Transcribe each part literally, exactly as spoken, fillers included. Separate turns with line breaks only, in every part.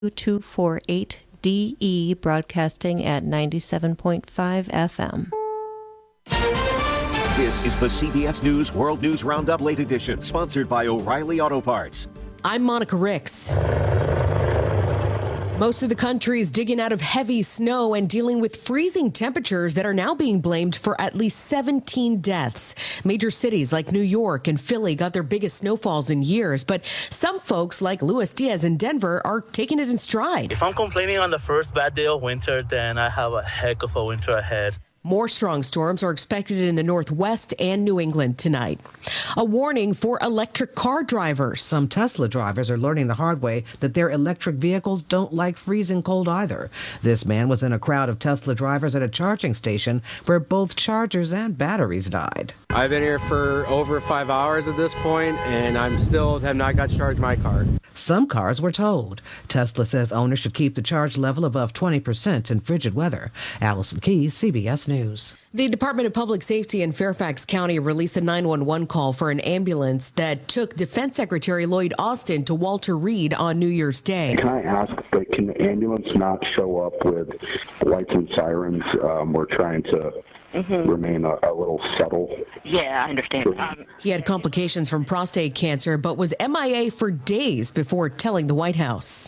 two forty-eight D E, broadcasting at ninety-seven point five F M.
This is the C B S News World News Roundup Late Edition, sponsored by O'Reilly Auto Parts.
I'm Monica Ricks. Most of the country is digging out of heavy snow and dealing with freezing temperatures that are now being blamed for at least seventeen deaths. Major cities like New York and Philly got their biggest snowfalls in years, but some folks like Luis Diaz in Denver are taking it in stride.
If I'm complaining on the first bad day of winter, then I have a heck of a winter ahead.
More strong storms are expected in the Northwest and New England tonight. A warning for electric car drivers.
Some Tesla drivers are learning the hard way that their electric vehicles don't like freezing cold either. This man was in a crowd of Tesla drivers at a charging station where both chargers and batteries died.
I've been here for over five hours at this point, and I'm still have not got to charge my car.
Some cars were towed. Tesla says owners should keep the charge level above twenty percent in frigid weather. Allison Keyes, C B S News.
The Department of Public Safety in Fairfax County released a nine one one call for an ambulance that took Defense Secretary Lloyd Austin to Walter Reed on New Year's Day.
Can I ask, but can the ambulance not show up with lights and sirens? Um, we're trying to Mm-hmm. remain a, a little subtle.
Yeah, I understand. Um,
he had complications from prostate cancer, but was M I A for days before telling the White House.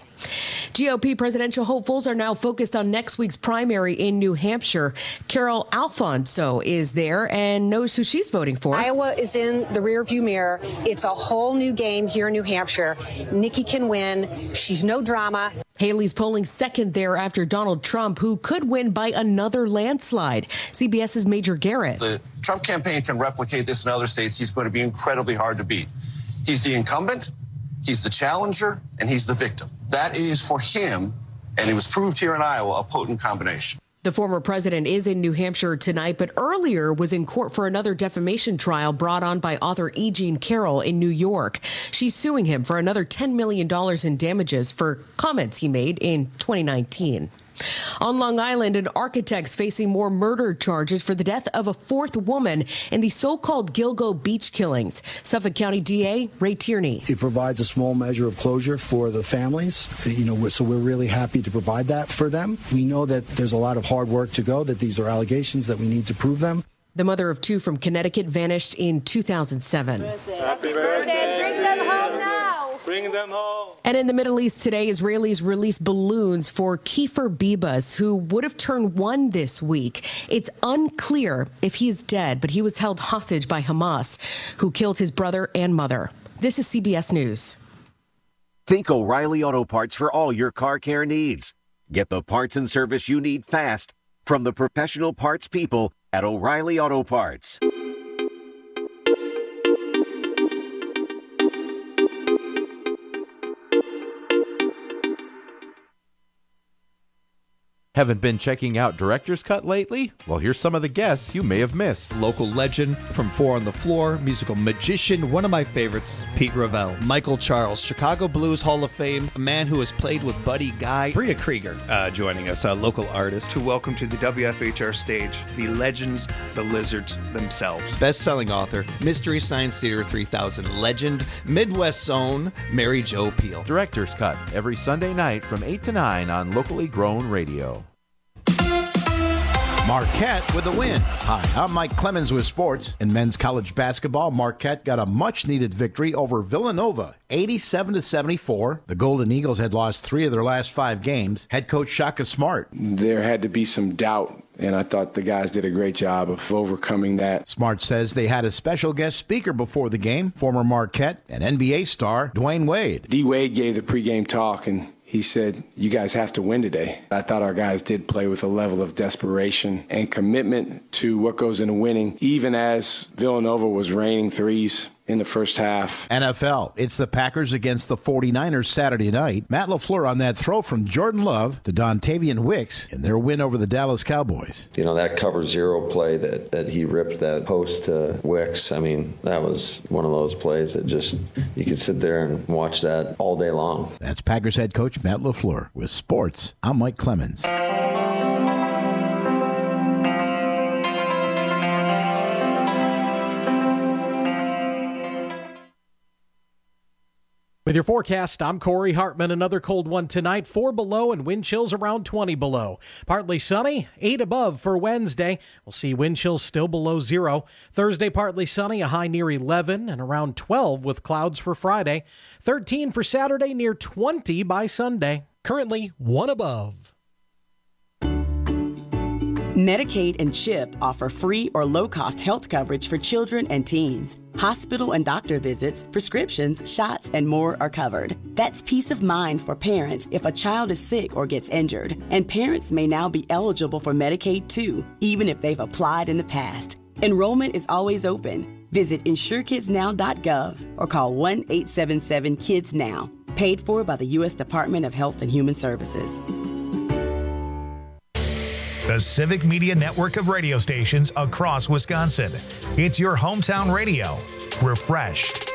G O P presidential hopefuls are now focused on next week's primary in New Hampshire. Carol Alfonso is there and knows who she's voting for.
Iowa is in the rearview mirror. It's a whole new game here in New Hampshire. Nikki can win. She's no drama.
Haley's polling second there after Donald Trump, who could win by another landslide. CBS's Major Garrett.
The Trump campaign can replicate this in other states. He's going to be incredibly hard to beat. He's the incumbent, he's the challenger, and he's the victim. That is for him, and it was proved here in Iowa, a potent combination.
The former president is in New Hampshire tonight, but earlier was in court for another defamation trial brought on by author E. Jean Carroll in New York. She's suing him for another ten million dollars in damages for comments he made in twenty nineteen. On Long Island, an architect's facing more murder charges for the death of a fourth woman in the so-called Gilgo Beach killings. Suffolk County D A Ray Tierney.
It provides a small measure of closure for the families, you know, so we're really happy to provide that for them. We know that there's a lot of hard work to go, that these are allegations, that we need to prove them.
The mother of two from Connecticut vanished in two thousand seven.
Happy birthday. Bring them home now.
Bring them home.
And in the Middle East today, Israelis released balloons for Kiefer Bibas, who would have turned one this week. It's unclear if he is dead, but he was held hostage by Hamas, who killed his brother and mother. This is C B S News.
Think O'Reilly Auto Parts for all your car care needs. Get the parts and service you need fast from the professional parts people at O'Reilly Auto Parts.
Haven't been checking out Director's Cut lately? Well, here's some of the guests you may have missed.
Local legend from Four on the Floor, musical magician, one of my favorites, Pete Ravel. Michael Charles, Chicago Blues Hall of Fame, a man who has played with Buddy Guy. Bria Krieger uh, joining us, a local artist.
To welcome to the W F H R stage, the legends, the lizards themselves.
Best-selling author, Mystery Science Theater three thousand legend, Midwest's own Mary Jo Peil.
Director's Cut, every Sunday night from eight to nine on locally grown radio.
Marquette with the win. Hi, I'm Mike Clemens with sports. In men's college basketball, Marquette got a much-needed victory over Villanova, eighty-seven to seventy-four. The Golden Eagles had lost three of their last five games. Head coach Shaka Smart.
There had to be some doubt, and I thought the guys did a great job of overcoming that.
Smart says they had a special guest speaker before the game, former Marquette and N B A star Dwayne Wade.
D. Wade gave the pregame talk, and he said, you guys have to win today. I thought our guys did play with a level of desperation and commitment to what goes into winning, even as Villanova was raining threes in the first half.
N F L, it's the Packers against the forty-niners Saturday night. Matt LaFleur on that throw from Jordan Love to Dontavian Wicks in their win over the Dallas Cowboys.
You know, that cover zero play that, that he ripped that post to Wicks, I mean, that was one of those plays that just, you could sit there and watch that all day long.
That's Packers head coach Matt LaFleur. With sports, I'm Mike Clemens.
With With your forecast, I'm Corey Hartman. Another cold one tonight, four below and wind chills around twenty below. Partly sunny, eight above for Wednesday. We'll see wind chills still below zero. Thursday, partly sunny, a high near eleven and around twelve with clouds for Friday. thirteen for Saturday, near twenty by Sunday.
Currently one above.
Medicaid and CHIP offer free or low-cost health coverage for children and teens. Hospital and doctor visits, prescriptions, shots, and more are covered. That's peace of mind for parents if a child is sick or gets injured. And parents may now be eligible for Medicaid too, even if they've applied in the past. Enrollment is always open. Visit insure kids now dot gov or call one eight seven seven kids now. Paid for by the U S Department of Health and Human Services.
The Civic Media Network of radio stations across Wisconsin. It's your hometown radio. Refreshed.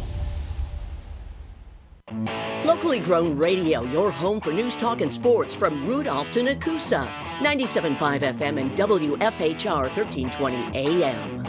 Locally grown radio, your home for news, talk, and sports from Rudolph to Nakusa. ninety-seven point five F M and W F H R thirteen twenty A M.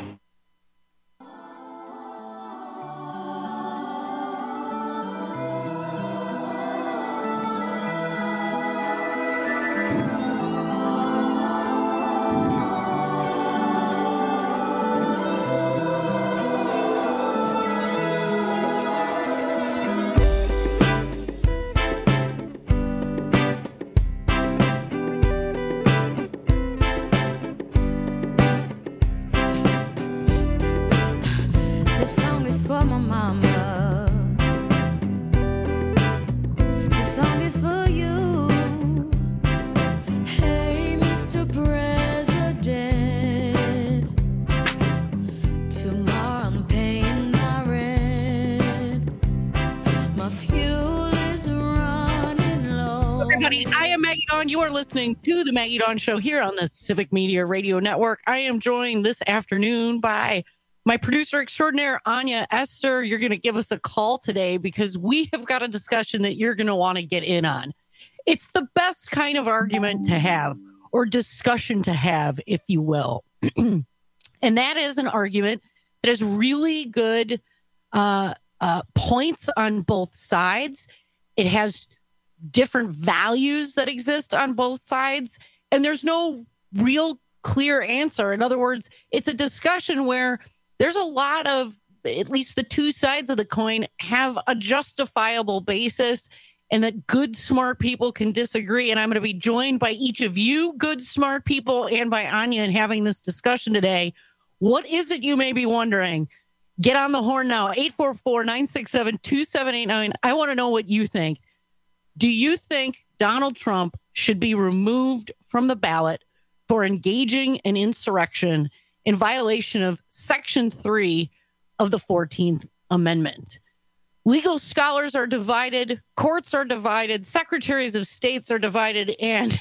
You are listening to the Maggie Dawn Show here on the Civic Media Radio Network. I am joined this afternoon by my producer extraordinaire, Anya Esther. You're going to give us a call today because we have got a discussion that you're going to want to get in on. It's the best kind of argument to have, or discussion to have, if you will. And that is an argument that has really good uh, uh, points on both sides. It has different values that exist on both sides, and there's no real clear answer. In other words, it's a discussion where there's a lot of, at least the two sides of the coin have a justifiable basis, and that good, smart people can disagree. And I'm going to be joined by each of you, good, smart people, and by Anya in having this discussion today. What is it you may be wondering? Get on the horn now, eight four four, nine six seven, two seven eight nine. I want to know what you think. Do you think Donald Trump should be removed from the ballot for engaging in insurrection in violation of Section three of the fourteenth Amendment? Legal scholars are divided, courts are divided, secretaries of states are divided, and,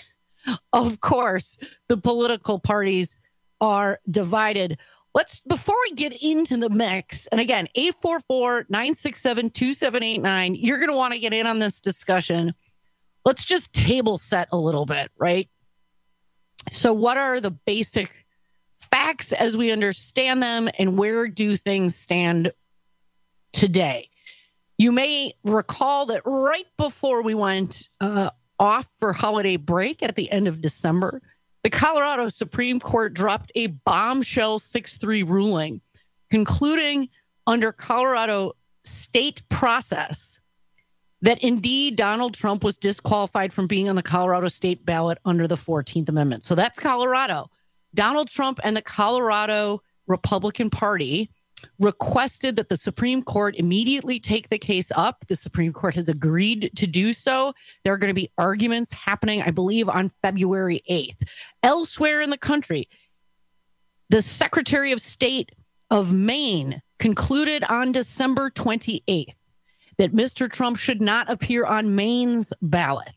of course, the political parties are divided. Let's, before we get into the mix, and again, eight four four, nine six seven, two seven eight nine, you're going to want to get in on this discussion. Let's just table set a little bit, right? So what are the basic facts as we understand them, and where do things stand today? You may recall that right before we went uh, off for holiday break at the end of December, the Colorado Supreme Court dropped a bombshell six three ruling, concluding under Colorado state process that indeed Donald Trump was disqualified from being on the Colorado state ballot under the fourteenth Amendment. So that's Colorado. Donald Trump and the Colorado Republican Party requested that the Supreme Court immediately take the case up. The Supreme Court has agreed to do so. There are going to be arguments happening, I believe, on February eighth. Elsewhere in the country, the Secretary of State of Maine concluded on December twenty-eighth that Mister Trump should not appear on Maine's ballot.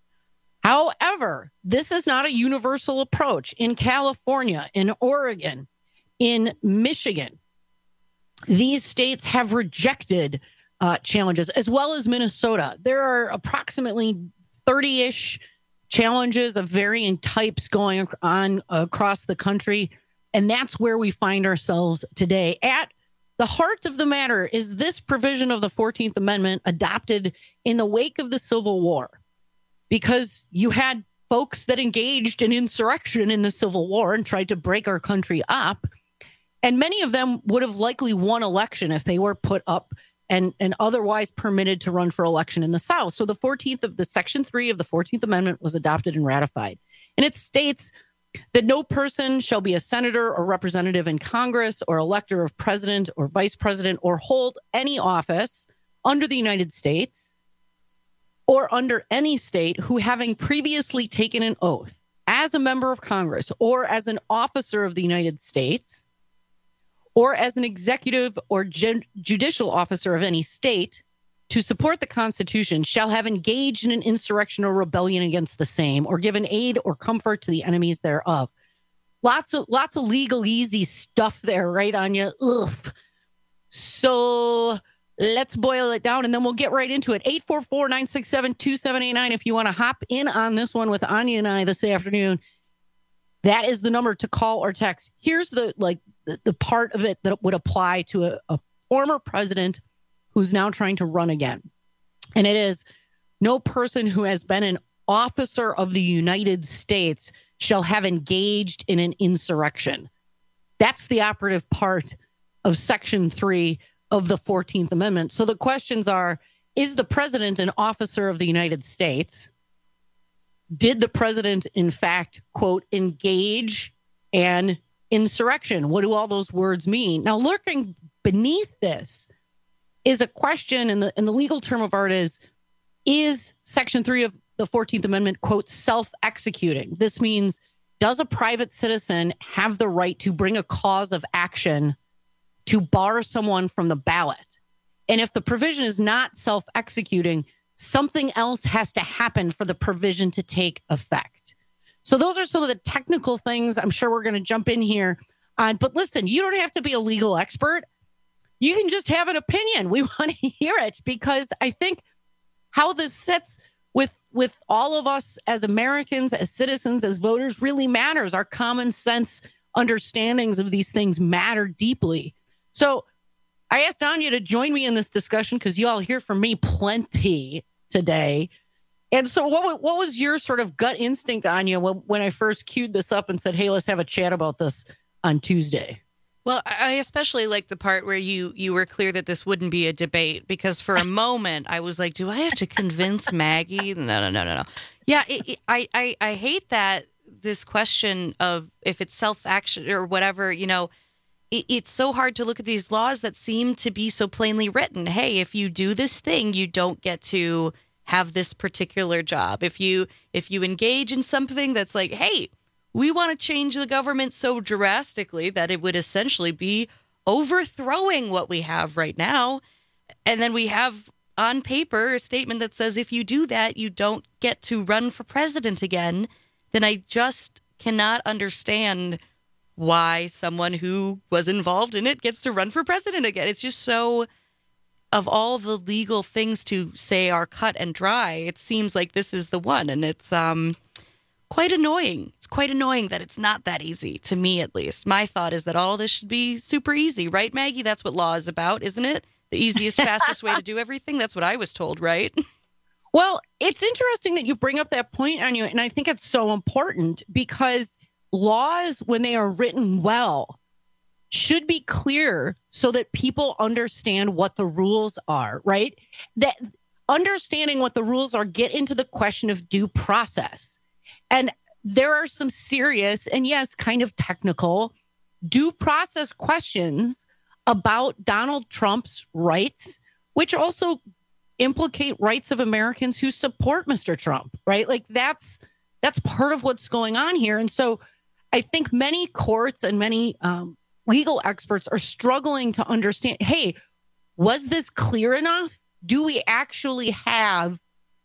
However, this is not a universal approach. In California, in Oregon, in Michigan, these states have rejected uh, challenges, as well as Minnesota. There are approximately thirty-ish challenges of varying types going on across the country, and that's where we find ourselves today at the heart of the matter is this provision of the fourteenth Amendment adopted in the wake of the Civil War, because you had folks that engaged in insurrection in the Civil War and tried to break our country up. And many of them would have likely won election if they were put up and, and otherwise permitted to run for election in the South. So the fourteenth of the Section three of the fourteenth Amendment was adopted and ratified. And it states that no person shall be a senator or representative in Congress or elector of president or vice president or hold any office under the United States or under any state who, having previously taken an oath as a member of Congress or as an officer of the United States or as an executive or ju- judicial officer of any state to support the Constitution, shall have engaged in an insurrection or rebellion against the same, or given aid or comfort to the enemies thereof. Lots of lots of legal easy stuff there, right, Anya? Ugh. So let's boil it down, and then we'll get right into it. eight four four, nine six seven, two seven eight nine if you want to hop in on this one with Anya and I this afternoon. That is the number to call or text. Here's the like the, the part of it that would apply to a, a former president who's now trying to run again. And it is, no person who has been an officer of the United States shall have engaged in an insurrection. That's the operative part of Section three of the fourteenth Amendment. So the questions are, is the president an officer of the United States? Did the president, in fact, quote, engage an insurrection? What do all those words mean? Now, lurking beneath this is a question, and the, and the legal term of art is, is Section three of the fourteenth Amendment, quote, self-executing? This means, does a private citizen have the right to bring a cause of action to bar someone from the ballot? And if the provision is not self-executing, something else has to happen for the provision to take effect. So those are some of the technical things I'm sure we're going to jump in here on. But listen, you don't have to be a legal expert. You can just have an opinion. We want to hear it, because I think how this sits with with all of us as Americans, as citizens, as voters really matters. Our common sense understandings of these things matter deeply. So I asked Anya to join me in this discussion because you all hear from me plenty today. And so what, what was your sort of gut instinct, Anya, when, when I first queued this up and said, hey, let's have a chat about this on Tuesday?
Well, I especially like the part where you you were clear that this wouldn't be a debate, because for a moment I was like, do I have to convince Maggie? No, no, no, no, no. Yeah, it, it, I, I, I hate that this question of if it's self-action or whatever, you know, it, it's so hard to look at these laws that seem to be so plainly written. Hey, if you do this thing, you don't get to have this particular job. If you if you engage in something that's like, hey, we want to change the government so drastically that it would essentially be overthrowing what we have right now. And then we have on paper a statement that says if you do that, you don't get to run for president again. Then I just cannot understand why someone who was involved in it gets to run for president again. It's just so, of all the legal things to say are cut and dry, it seems like this is the one. And it's um. quite annoying. It's quite annoying that it's not that easy, to me at least. My thought is that all this should be super easy, right, Maggie? That's what law is about, isn't it? The easiest, fastest way to do everything? That's what I was told, right?
Well, it's interesting that you bring up that point, Anya, and I think it's so important because laws, when they are written well, should be clear so that people understand what the rules are, right? That understanding what the rules are get into the question of due process. And there are some serious and, yes, kind of technical due process questions about Donald Trump's rights, which also implicate rights of Americans who support Mister Trump, right? Like that's that's part of what's going on here. And so I think many courts and many um, legal experts are struggling to understand, hey, was this clear enough? Do we actually have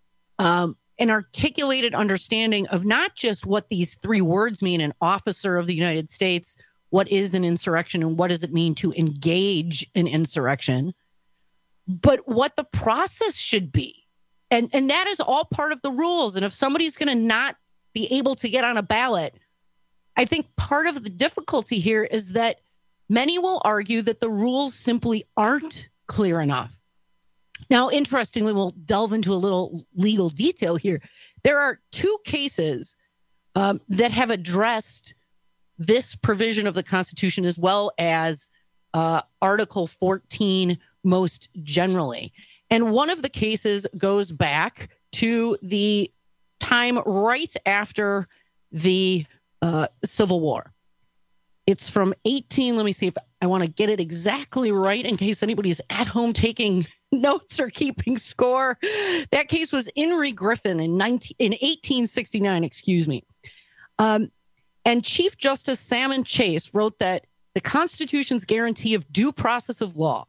um an articulated understanding of not just what these three words mean, an officer of the United States, what is an insurrection, and what does it mean to engage in insurrection, but what the process should be. And, and that is all part of the rules. And if somebody's going to not be able to get on a ballot, I think part of the difficulty here is that many will argue that the rules simply aren't clear enough. Now, interestingly, we'll delve into a little legal detail here. There are two cases um, that have addressed this provision of the Constitution as well as uh, Article fourteen most generally. And one of the cases goes back to the time right after the uh, Civil War. It's from eighteen, let me see if I want to get it exactly right in case anybody's at home taking notes or keeping score. That case was Henry Griffin in nineteen in eighteen sixty-nine, excuse me. Um, and Chief Justice Salmon Chase wrote that the Constitution's guarantee of due process of law,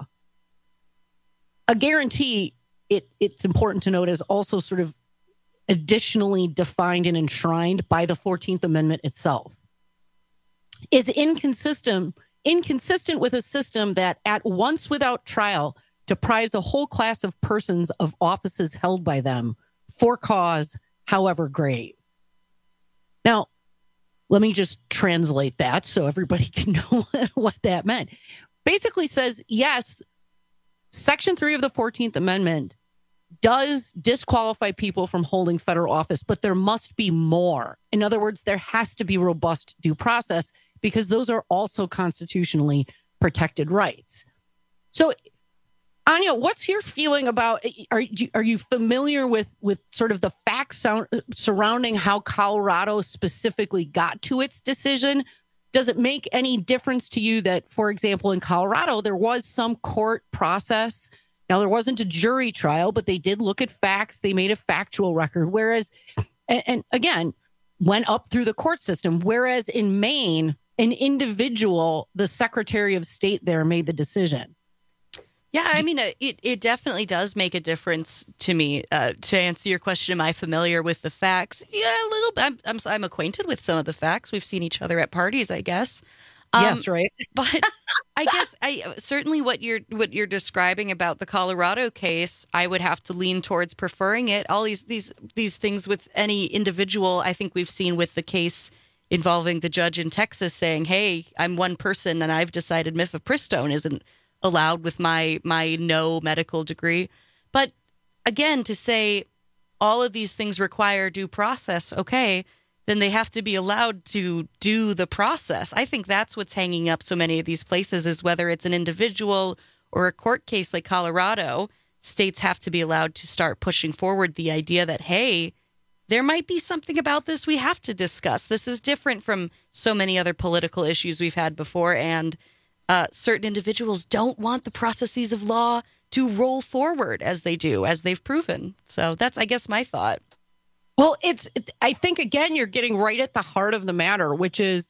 a guarantee, it, it's important to note, is also sort of additionally defined and enshrined by the fourteenth Amendment itself, is inconsistent inconsistent with a system that at once without trial deprives a whole class of persons of offices held by them for cause, however grave. Now, let me just translate that so everybody can know what that meant. Basically says, yes, Section three of the fourteenth Amendment does disqualify people from holding federal office, but there must be more. In other words, there has to be robust due process because those are also constitutionally protected rights. So, Anya, what's your feeling about, are you, are you familiar with, with sort of the facts sound, surrounding how Colorado specifically got to its decision? Does it make any difference to you that, for example, in Colorado, there was some court process? Now, there wasn't a jury trial, but they did look at facts. They made a factual record, whereas, and, and again, went up through the court system. Whereas in Maine, an individual, the Secretary of State there, made the decision.
Yeah, I mean, it, it definitely does make a difference to me. Uh, to answer your question, am I familiar with the facts? Yeah, a little bit. I'm, I'm, I'm acquainted with some of the facts. We've seen each other at parties, I guess. Um,
yes, right.
But I guess I certainly what you're what you're describing about the Colorado case, I would have to lean towards preferring it. All these these these things with any individual, I think we've seen with the case involving the judge in Texas saying, "Hey, I'm one person and I've decided mifepristone isn't allowed with my my no medical degree." But again, to say all of these things require due process, okay, then they have to be allowed to do the process. I think that's what's hanging up so many of these places, is whether it's an individual or a court case like Colorado, states have to be allowed to start pushing forward the idea that, hey, there might be something about this we have to discuss. This is different from so many other political issues we've had before, and Uh, certain individuals don't want the processes of law to roll forward as they do, as they've proven. So that's, I guess, my thought.
Well, it's, I think, again, you're getting right at the heart of the matter, which is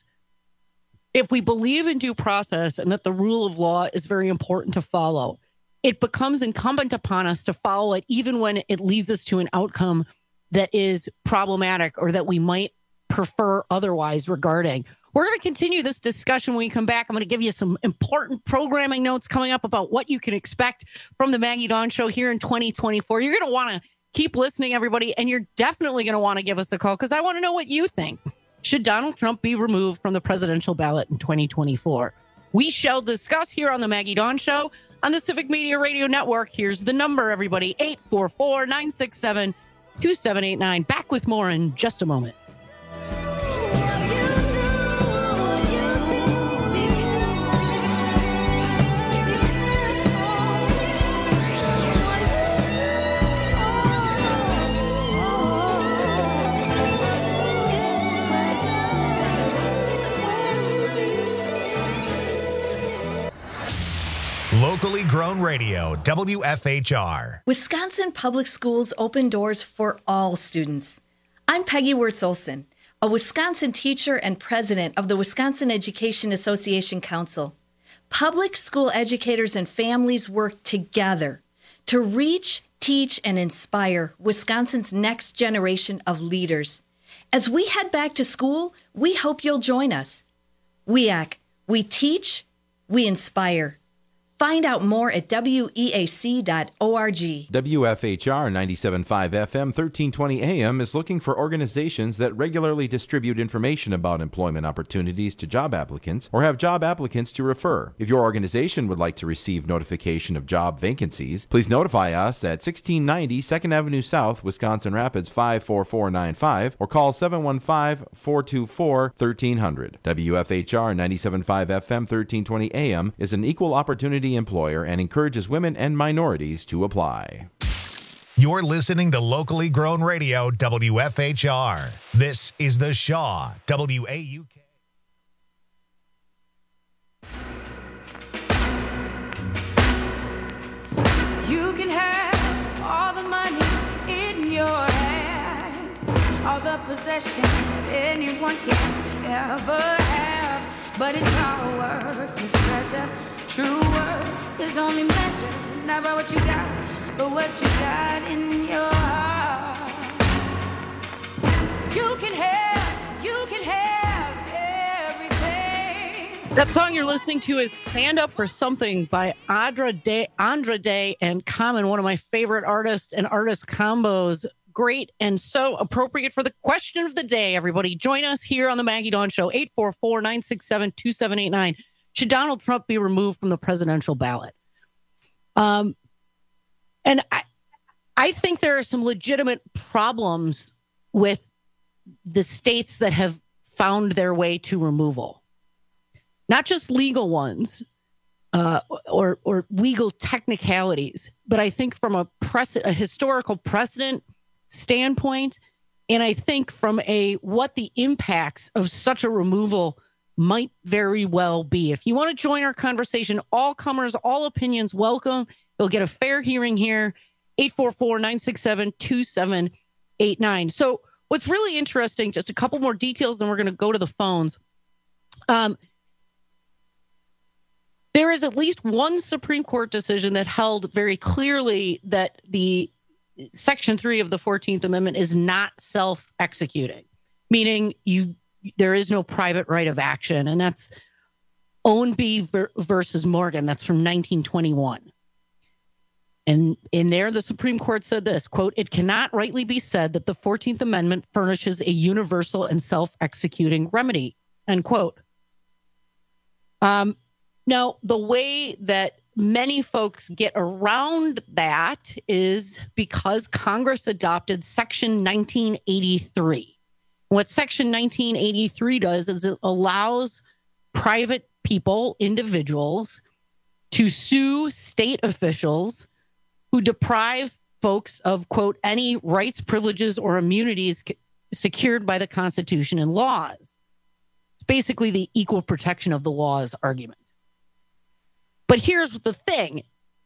if we believe in due process and that the rule of law is very important to follow, it becomes incumbent upon us to follow it even when it leads us to an outcome that is problematic or that we might prefer otherwise regarding. We're going to continue this discussion when we come back. I'm going to give you some important programming notes coming up about what you can expect from the Maggie Dawn Show here in twenty twenty-four. You're going to want to keep listening, everybody, and you're definitely going to want to give us a call because I want to know what you think. Should Donald Trump be removed from the presidential ballot in twenty twenty-four? We shall discuss here on the Maggie Dawn Show on the Civic Media Radio Network. Here's the number, everybody, eight four four, nine six seven, two seven eight nine. Back with more in just a moment.
Locally grown radio, W F H R.
Wisconsin Public Schools open doors for all students. I'm Peggy Wirtz-Olson, a Wisconsin teacher and president of the Wisconsin Education Association Council. Public school educators and families work together to reach, teach, and inspire Wisconsin's next generation of leaders. As we head back to school, we hope you'll join us. W E A C, we teach, we inspire. Find out more at W E A C dot org.
W F H R ninety-seven point five F M, thirteen twenty A M is looking for organizations that regularly distribute information about employment opportunities to job applicants or have job applicants to refer. If your organization would like to receive notification of job vacancies, please notify us at sixteen ninety second Avenue South, Wisconsin Rapids five four four nine five or call seven one five, four two four, one three zero zero. W F H R ninety-seven point five F M, thirteen twenty A M is an equal opportunity employer and encourages women and minorities to apply.
You're listening to locally grown radio, W F H R. This is The Shaw, W A U K.
You can have all the money in your hands, all the possessions anyone can ever have, but it's all worthless treasure. True worth is only measured not by what you got, but what you got in your heart. You can have, you can have everything.
That song you're listening to is Stand Up for Something by Andra Day, Andra Day and Common, one of my favorite artists and artist combos. Great and so appropriate for the question of the day, everybody. Join us here on the Maggie Dawn Show, eight four four, nine six seven, two seven eight nine. Should Donald Trump be removed from the presidential ballot? Um, and I, I think there are some legitimate problems with the states that have found their way to removal. Not just legal ones uh, or or legal technicalities, but I think from a precedent, a historical precedent standpoint, and I think from a what the impacts of such a removal might very well be. If you want to join our conversation, all comers, all opinions, welcome. You'll get a fair hearing here, eight four four, nine six seven, two seven eight nine. So what's really interesting, just a couple more details, then we're going to go to the phones. Um, there is at least one Supreme Court decision that held very clearly that the Section three of the fourteenth Amendment is not self-executing, meaning you there is no private right of action. And that's Ownby ver- versus Morgan. That's from nineteen twenty-one. And in there, the Supreme Court said this, quote, "It cannot rightly be said that the fourteenth Amendment furnishes a universal and self-executing remedy," end quote. Um, now, the way that many folks get around that is because Congress adopted Section nineteen eighty-three. What Section nineteen eighty-three does is it allows private people, individuals, to sue state officials who deprive folks of, quote, any rights, privileges, or immunities secured by the Constitution and laws. It's basically the equal protection of the laws argument. But here's the thing.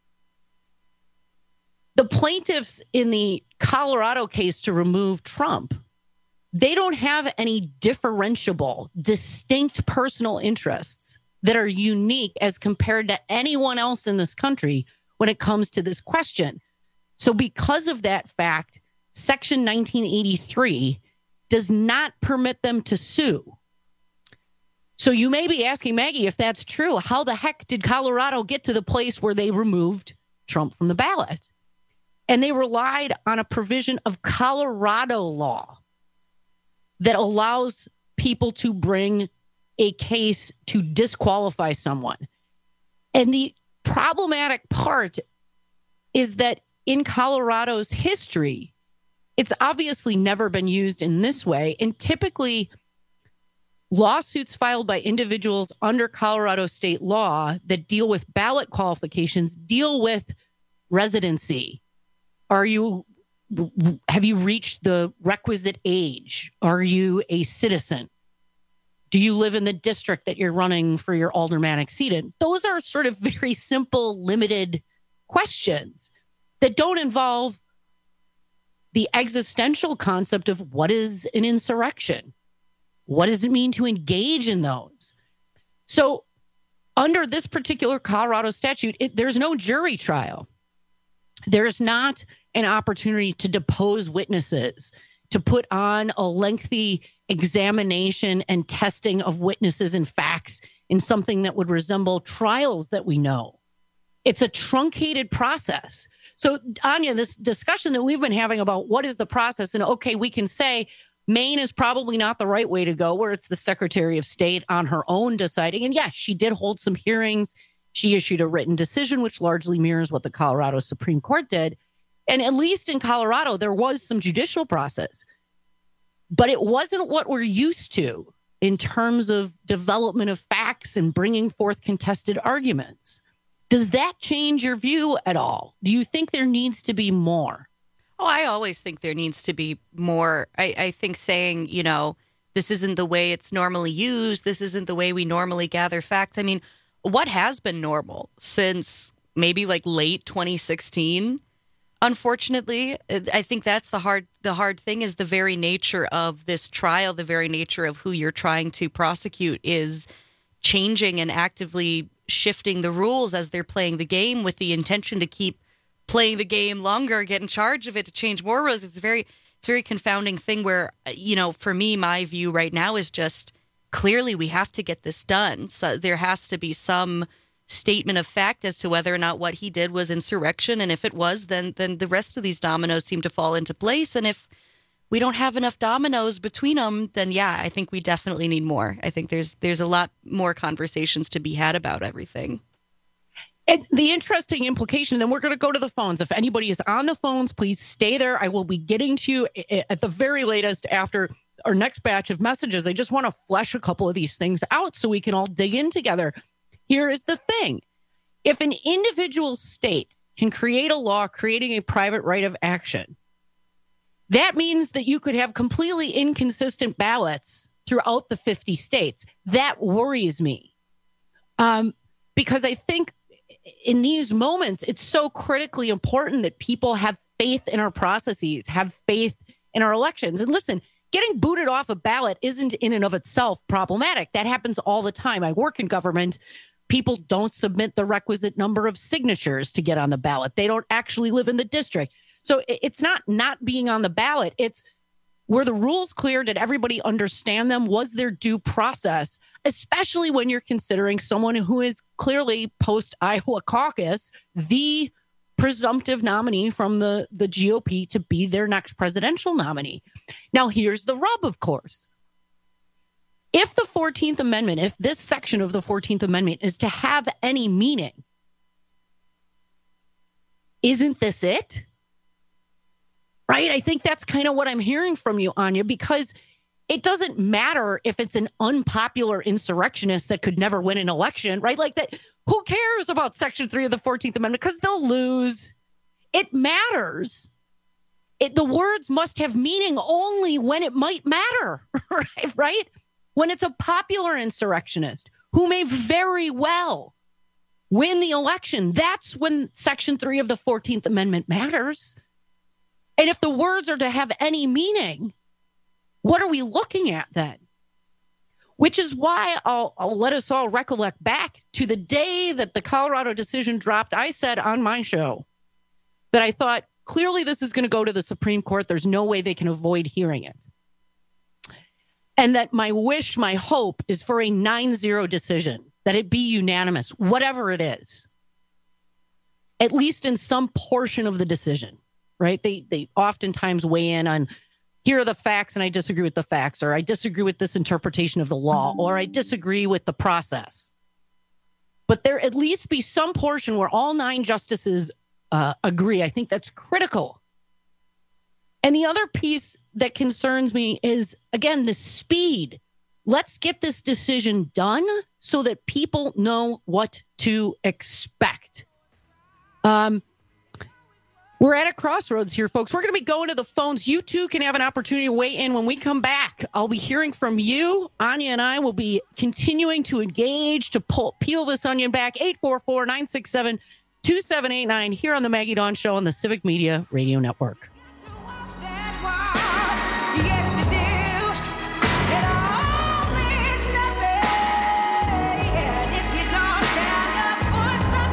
The plaintiffs in the Colorado case to remove Trump, they don't have any differentiable, distinct personal interests that are unique as compared to anyone else in this country when it comes to this question. So because of that fact, Section nineteen eighty-three does not permit them to sue. So you may be asking, Maggie, if that's true, how the heck did Colorado get to the place where they removed Trump from the ballot? And they relied on a provision of Colorado law that allows people to bring a case to disqualify someone. And the problematic part is that in Colorado's history, it's obviously never been used in this way. And typically, lawsuits filed by individuals under Colorado state law that deal with ballot qualifications deal with residency. Are you Have you reached the requisite age? Are you a citizen? Do you live in the district that you're running for your aldermanic seat in? Those are sort of very simple, limited questions that don't involve the existential concept of what is an insurrection? What does it mean to engage in those? So under this particular Colorado statute, it, there's no jury trial. There's not an opportunity to depose witnesses, to put on a lengthy examination and testing of witnesses and facts in something that would resemble trials that we know. It's a truncated process. So, Anya, this discussion that we've been having about what is the process, and okay, we can say Maine is probably not the right way to go, where it's the Secretary of State on her own deciding. And yes, she did hold some hearings. She issued a written decision, which largely mirrors what the Colorado Supreme Court did. And at least in Colorado, there was some judicial process. But it wasn't what we're used to in terms of development of facts and bringing forth contested arguments. Does that change your view at all? Do you think there needs to be more?
Oh, I always think there needs to be more. I, I think saying, you know, this isn't the way it's normally used, this isn't the way we normally gather facts. I mean, what has been normal since maybe like late twenty sixteen? Unfortunately, I think that's the hard the hard thing is the very nature of this trial, the very nature of who you're trying to prosecute is changing and actively shifting the rules as they're playing the game with the intention to keep playing the game longer, get in charge of it, to change more rules. It's a very, it's a very confounding thing where, you know, for me, my view right now is just clearly we have to get this done. So there has to be some statement of fact as to whether or not what he did was insurrection. And if it was, then then the rest of these dominoes seem to fall into place. And if we don't have enough dominoes between them, then yeah, I think we definitely need more. I think there's there's a lot more conversations to be had about everything.
And the interesting implication, then we're going to go to the phones. If anybody is on the phones, please stay there. I will be getting to you at the very latest after our next batch of messages. I just want to flesh a couple of these things out so we can all dig in together. Here is the thing. If an individual state can create a law creating a private right of action, that means that you could have completely inconsistent ballots throughout the fifty states. That worries me. Um, because I think in these moments, it's so critically important that people have faith in our processes, have faith in our elections. And listen, getting booted off a ballot isn't in and of itself problematic. That happens all the time. I work in government. People don't submit the requisite number of signatures to get on the ballot. They don't actually live in the district. So it's not not being on the ballot. It's were the rules clear? Did everybody understand them? Was there due process? Especially when you're considering someone who is clearly post-Iowa caucus, the presumptive nominee from the, the G O P to be their next presidential nominee. Now, here's the rub, of course. If the fourteenth Amendment, if this section of the fourteenth Amendment is to have any meaning, isn't this it? Right? I think that's kind of what I'm hearing from you, Anya, because it doesn't matter if it's an unpopular insurrectionist that could never win an election, right? Like that. Who cares about Section three of the fourteenth Amendment? Because they'll lose. It matters. It, the words must have meaning only when it might matter, right? Right? When it's a popular insurrectionist who may very well win the election, that's when Section three of the fourteenth Amendment matters. And if the words are to have any meaning, what are we looking at then? Which is why I'll, I'll let us all recollect back to the day that the Colorado decision dropped. I said on my show that I thought, clearly this is going to go to the Supreme Court. There's no way they can avoid hearing it. And that my wish, my hope is for a nine zero decision, that it be unanimous, whatever it is, at least in some portion of the decision. Right? They they oftentimes weigh in on, here are the facts and I disagree with the facts, or I disagree with this interpretation of the law, or I disagree with the process. But there at least be some portion where all nine justices uh, agree. I think that's critical. And the other piece that concerns me is, again, the speed. Let's get this decision done so that people know what to expect. Um. We're at a crossroads here, folks. We're going to be going to the phones. You too can have an opportunity to weigh in when we come back. I'll be hearing from you. Anya and I will be continuing to engage, to pull, peel this onion back. eight four four, nine six seven, two seven eight nine here on the Maggie Dawn Show on the Civic Media Radio Network.
Yes, you do. It always nothing. And if you don't stand up for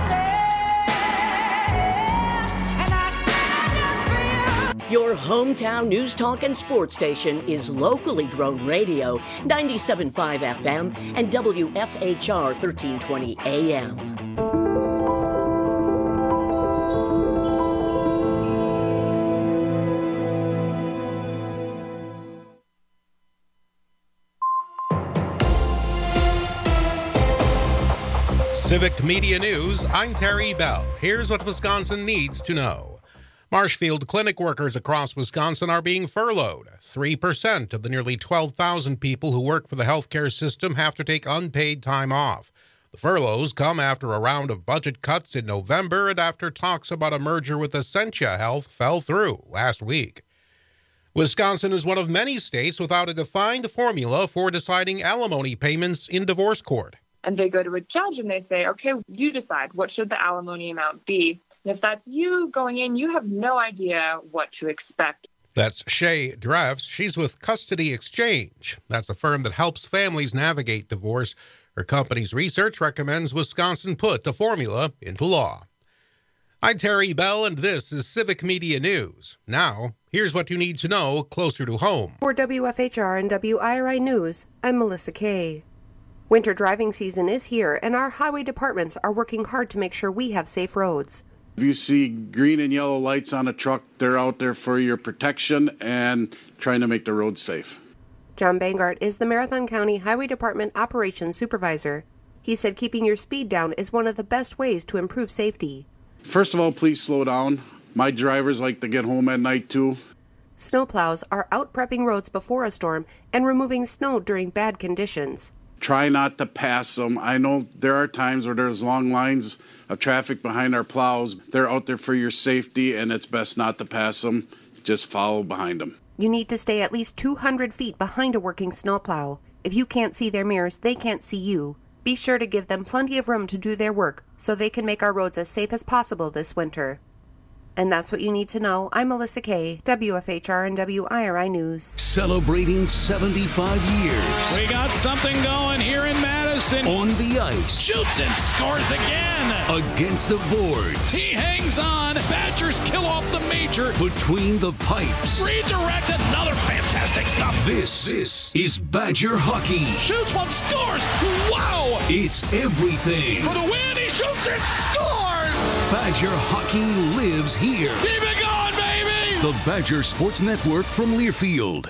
something, and I stand up for you.
Your hometown news, talk, and sports station is locally grown radio, ninety-seven point five F M and W F H R thirteen twenty A M.
Civic Media News, I'm Terry Bell. Here's what Wisconsin needs to know. Marshfield clinic workers across Wisconsin are being furloughed. three percent of the nearly twelve thousand people who work for the healthcare system have to take unpaid time off. The furloughs come after a round of budget cuts in November and after talks about a merger with Essentia Health fell through last week. Wisconsin is one of many states without a defined formula for deciding alimony payments in divorce court.
And they go to a judge and they say, okay, you decide what should the alimony amount be. And if that's you going in, you have no idea what to expect.
That's Shay Drefts. She's with Custody Exchange. That's a firm that helps families navigate divorce. Her company's research recommends Wisconsin put the formula into law. I'm Terry Bell, and this is Civic Media News. Now, here's what you need to know closer to home.
For W F H R and W I R I News, I'm Melissa Kay. Winter driving season is here, and our highway departments are working hard to make sure we have safe roads.
If you see green and yellow lights on a truck, they're out there for your protection and trying to make the road safe.
John Bangart is the Marathon County Highway Department Operations Supervisor. He said keeping your speed down is one of the best ways to improve safety.
First of all, please slow down. My drivers like to get home at night too.
Snowplows are out prepping roads before a storm and removing snow during bad conditions.
Try not to pass them. I know there are times where there's long lines of traffic behind our plows. They're out there for your safety, and it's best not to pass them. Just follow behind them.
You need to stay at least two hundred feet behind a working snowplow. If you can't see their mirrors, they can't see you. Be sure to give them plenty of room to do their work so they can make our roads as safe as possible this winter. And that's what you need to know. I'm Melissa Kay, W F H R and W I R I News.
Celebrating seventy-five years.
We got something going here in Madison.
On the ice.
Shoots and scores again.
Against the boards.
He hangs on. Badgers kill off the major.
Between the pipes.
Redirect, another fantastic stop.
This, this is Badger hockey.
Shoots one, scores. Wow.
It's everything.
For the win, he shoots and scores.
Badger hockey lives here.
Keep it going, baby!
The Badger Sports Network from Learfield.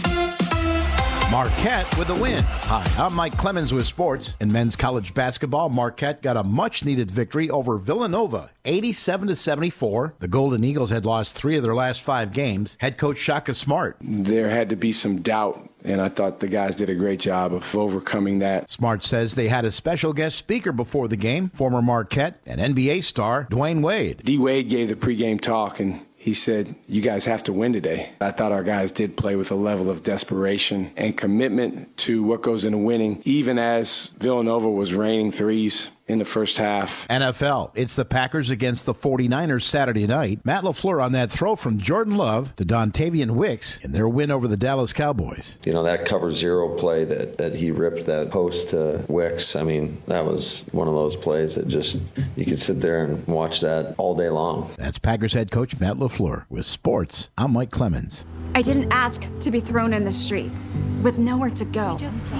Marquette with the win. Hi, I'm Mike Clemens with sports. In men's college basketball, Marquette got a much-needed victory over Villanova, eighty-seven to seventy-four. The Golden Eagles had lost three of their last five games. Head coach Shaka Smart.
There had to be some doubt, and I thought the guys did a great job of overcoming that.
Smart says they had a special guest speaker before the game, former Marquette and N B A star Dwayne Wade.
D. Wade gave the pregame talk, and he said, you guys have to win today. I thought our guys did play with a level of desperation and commitment to what goes into winning, even as Villanova was raining threes in the first half.
N F L, it's the Packers against the forty-niners Saturday night. Matt LaFleur on that throw from Jordan Love to Dontavian Wicks in their win over the Dallas Cowboys.
You know, that cover zero play that, that he ripped that post to Wicks, I mean, that was one of those plays that just, you could sit there and watch that all day long.
That's Packers head coach Matt LaFleur. With sports, I'm Mike Clemens.
I didn't ask to be thrown in the streets with nowhere to go.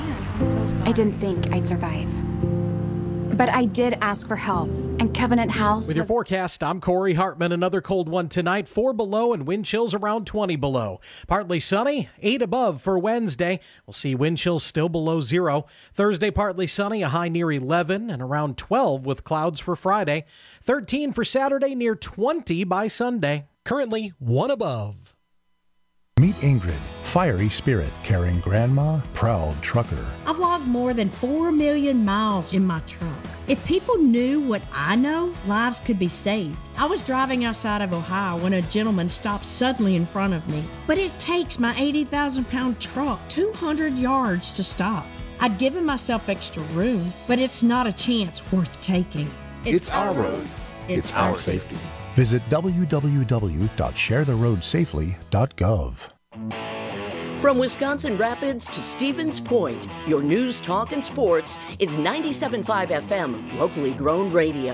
I didn't think I'd survive. But I did ask for help, and Covenant House
With your
was-
forecast, I'm Corey Hartman. Another cold one tonight, four below and wind chills around twenty below. Partly sunny, eight above for Wednesday. We'll see wind chills still below zero. Thursday, partly sunny, a high near eleven, and around twelve with clouds for Friday. thirteen for Saturday, near twenty by Sunday.
Currently one above.
Meet Ingrid, fiery spirit, carrying grandma, proud trucker.
I've logged more than four million miles in my truck. If people knew what I know, lives could be saved. I was driving outside of Ohio when a gentleman stopped suddenly in front of me. But it takes my eighty thousand pound truck two hundred yards to stop. I'd given myself extra room, but it's not a chance worth taking.
It's, it's our roads. It's, it's our safety. Visit w w w dot share the road safely dot gov.
From Wisconsin Rapids to Stevens Point, your news, talk, and sports is ninety-seven point five F M, locally grown radio.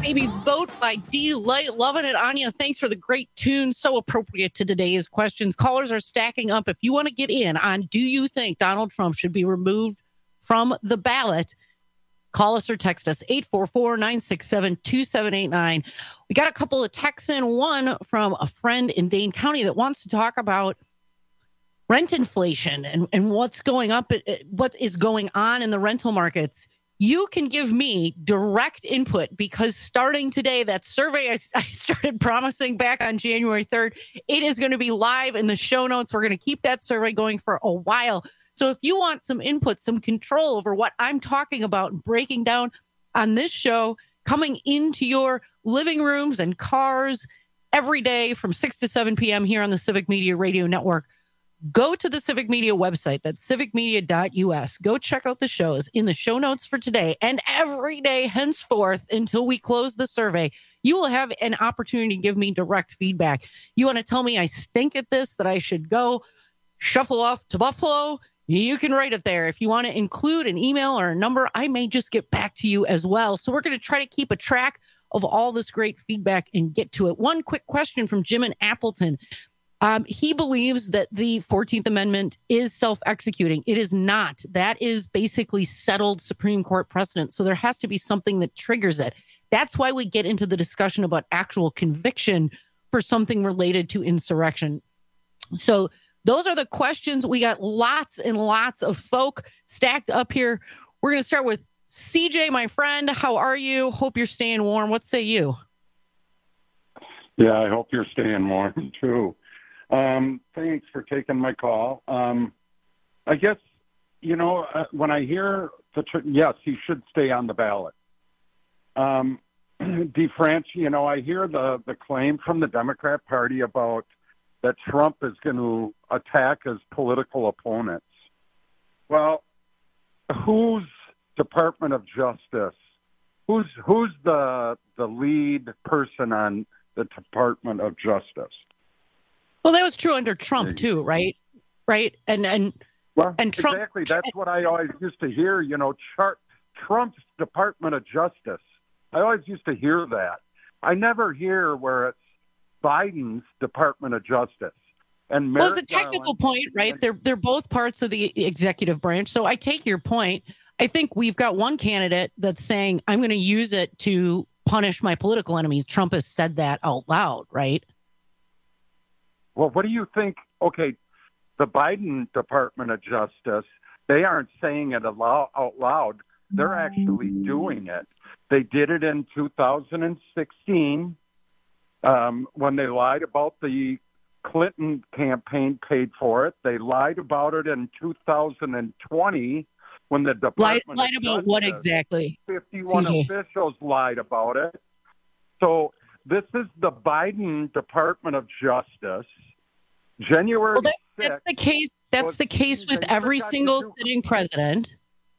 Baby Vote by D-Light. Loving it, Anya. Thanks for the great tune. So appropriate to today's questions. Callers are stacking up. If you want to get in on do you think Donald Trump should be removed from the ballot, call us or text us eight four four, nine six seven, two seven eight nine. We got a couple of texts in, one from a friend in Dane County that wants to talk about rent inflation and, and what's going up, what is going on in the rental markets. You can give me direct input because starting today, that survey I, I started promising back on January third, it is going to be live in the show notes. We're going to keep that survey going for a while. So if you want some input, some control over what I'm talking about and breaking down on this show, coming into your living rooms and cars every day from six to seven p.m. here on the Civic Media Radio Network, go to the Civic Media website. That's civic media dot u s. Go check out the shows in the show notes for today and every day henceforth until we close the survey. You will have an opportunity to give me direct feedback. You want to tell me I stink at this, that I should go shuffle off to Buffalo? You can write it there. If you want to include an email or a number, I may just get back to you as well. So we're going to try to keep a track of all this great feedback and get to it. One quick question from Jim in Appleton. Um, he believes that the fourteenth Amendment is self-executing. It is not. That is basically settled Supreme Court precedent. So there has to be something that triggers it. That's why we get into the discussion about actual conviction for something related to insurrection. So those are the questions. We got lots and lots of folk stacked up here. We're going to start with C J, my friend. How are you? Hope you're staying warm. What say you?
Yeah, I hope you're staying warm too. Um, thanks for taking my call. Um, I guess, you know, uh, when I hear the, tr- yes, he should stay on the ballot. Um, DeFranchi, you know, I hear the, the claim from the Democrat Party about that Trump is going to attack his political opponents. Well, whose Department of Justice, who's, who's the, the lead person on the Department of Justice?
Well, that was true under Trump too, right? Right, and and
well,
and Trump.
Exactly. That's what I always used to hear. You know, Char- Trump's Department of Justice. I always used to hear that. I never hear where it's Biden's Department of Justice. And
well, it's a technical point, right? They're they're both parts of the executive branch. So I take your point. I think we've got one candidate that's saying I'm going to use it to punish my political enemies. Trump has said that out loud, right?
Well, what do you think? Okay, the Biden Department of Justice, they aren't saying it out loud. They're actually doing it. They did it in two thousand sixteen um, when they lied about the Clinton campaign paid for it. They lied about it in two thousand twenty when the Department
lied, lied about
Justice,
what exactly?
fifty-one
C J.
officials lied about it. So this is the Biden Department of Justice. January
well, that, that's the case. That's the case with every single sitting president.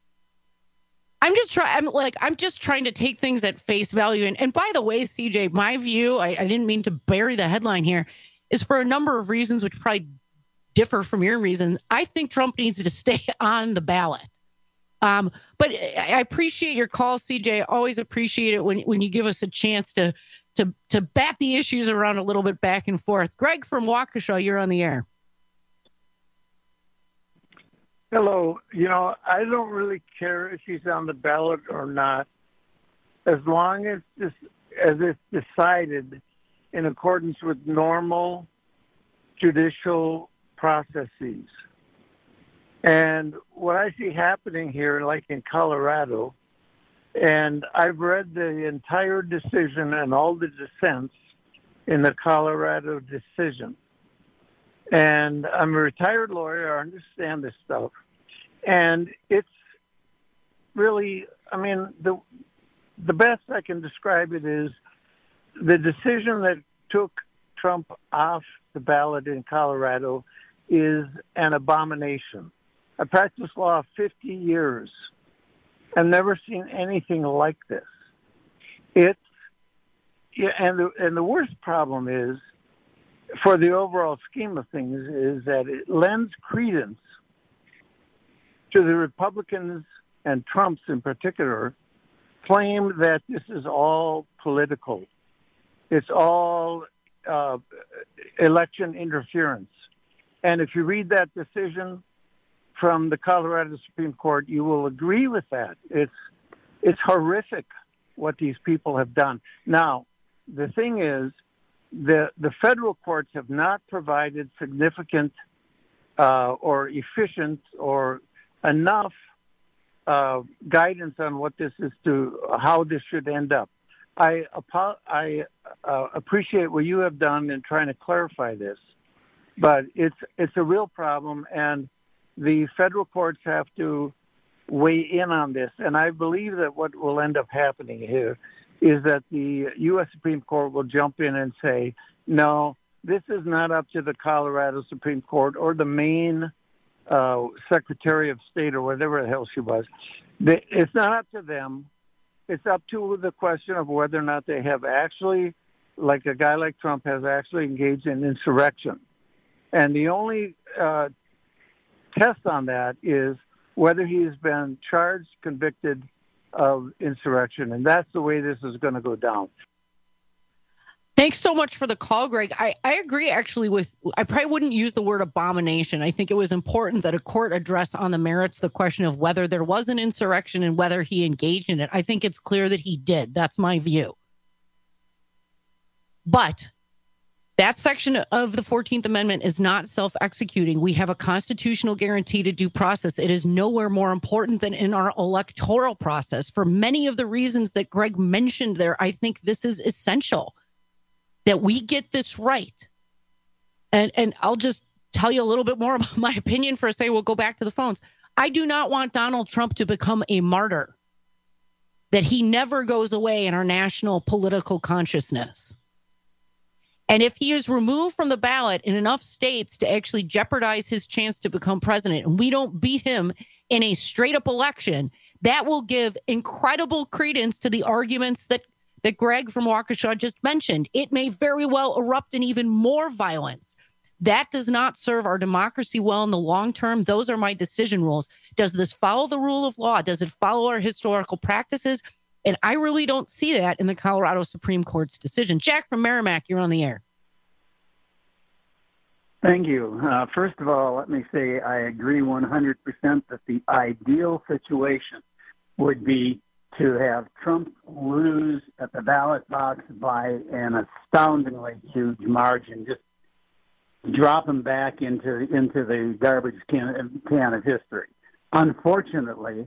I'm just trying. I'm like I'm just trying to take things at face value. And, and by the way, C J, my view, I, I didn't mean to bury the headline here, is for a number of reasons which probably differ from your reasons. I think Trump needs to stay on the ballot. Um, but I appreciate your call, C J. I always appreciate it when when you give us a chance to. to to bat the issues around a little bit back and forth. Greg from Waukesha, you're on the air.
Hello. You know, I don't really care if he's on the ballot or not, as long as this, as it's decided in accordance with normal judicial processes. And what I see happening here, like in Colorado, and I've read the entire decision and all the dissents in the Colorado decision. And I'm a retired lawyer. I understand this stuff. And it's really, I mean, the the best I can describe it is the decision that took Trump off the ballot in Colorado is an abomination. I practiced law fifty years. I've never seen anything like this. It's yeah, and the, and the worst problem is, for the overall scheme of things, is that it lends credence to the Republicans and Trump's in particular claim that this is all political. It's all uh, election interference. And if you read that decision from the Colorado Supreme Court, you will agree with that. It's it's horrific what these people have done. Now, the thing is, the the federal courts have not provided significant uh, or efficient or enough uh, guidance on what this is to how this should end up. I I uh, appreciate what you have done in trying to clarify this, but it's it's a real problem, and the federal courts have to weigh in on this. And I believe that what will end up happening here is that the U S Supreme Court will jump in and say, no, this is not up to the Colorado Supreme Court or the Maine uh, Secretary of State or whatever the hell she was. They, it's not up to them. It's up to the question of whether or not they have actually, like a guy like Trump has actually engaged in insurrection. And the only uh, test on that is whether he's been charged, convicted of insurrection. And that's the way this is going to go down.
Thanks so much for the call, Greg. I, I agree actually with, I probably wouldn't use the word abomination. I think it was important that a court address on the merits the question of whether there was an insurrection and whether he engaged in it. I think it's clear that he did. That's my view. But that section of the fourteenth Amendment is not self-executing. We have a constitutional guarantee to due process. It is nowhere more important than in our electoral process. For many of the reasons that Greg mentioned there, I think this is essential that we get this right. And and I'll just tell you a little bit more about my opinion for a second. We'll go back to the phones. I do not want Donald Trump to become a martyr, that he never goes away in our national political consciousness. And if he is removed from the ballot in enough states to actually jeopardize his chance to become president, and we don't beat him in a straight up election, that will give incredible credence to the arguments that, that Greg from Waukesha just mentioned. It may very well erupt in even more violence. That does not serve our democracy well in the long term. Those are my decision rules. Does this follow the rule of law? Does it follow our historical practices? And I really don't see that in the Colorado Supreme Court's decision. Jack from Merrimack, you're on the air.
Thank you. Uh, first of all, let me say I agree one hundred percent that the ideal situation would be to have Trump lose at the ballot box by an astoundingly huge margin, just drop him back into into the garbage can, can of history. Unfortunately,